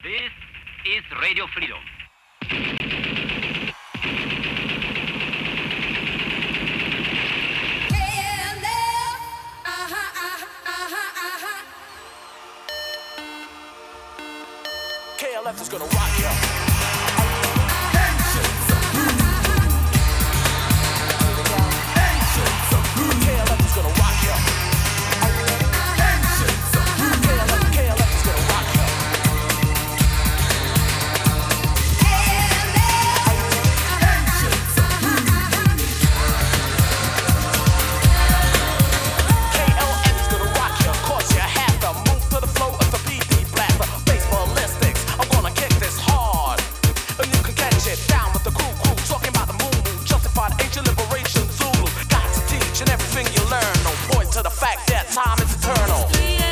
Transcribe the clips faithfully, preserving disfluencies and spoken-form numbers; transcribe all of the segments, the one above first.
This is Radio Freedom. K L F is gonna rock ya. Time is eternal.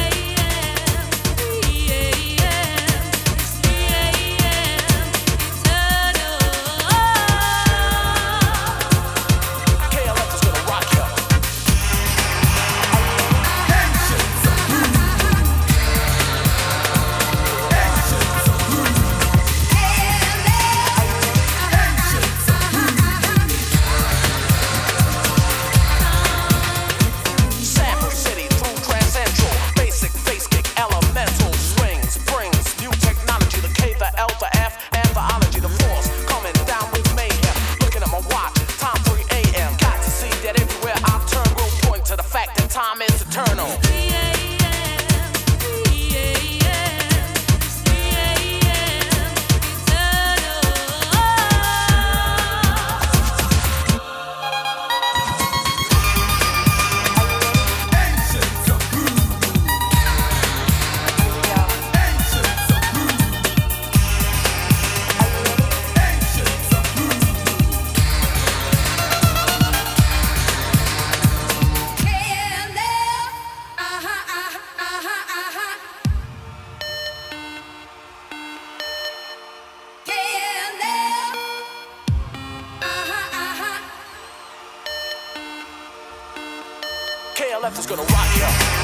Time is eternal. K L F is gonna rock ya.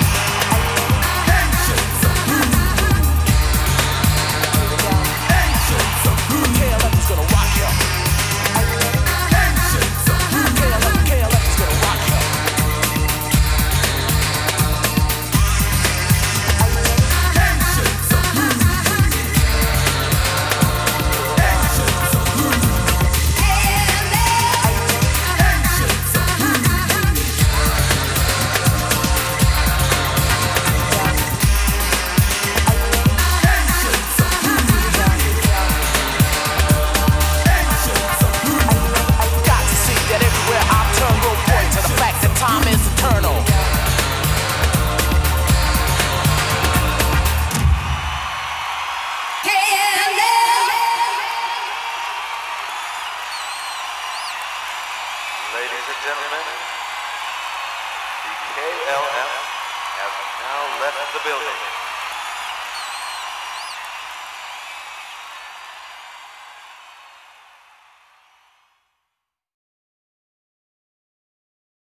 Time is eternal. Ladies and gentlemen, the K L F have now left the building.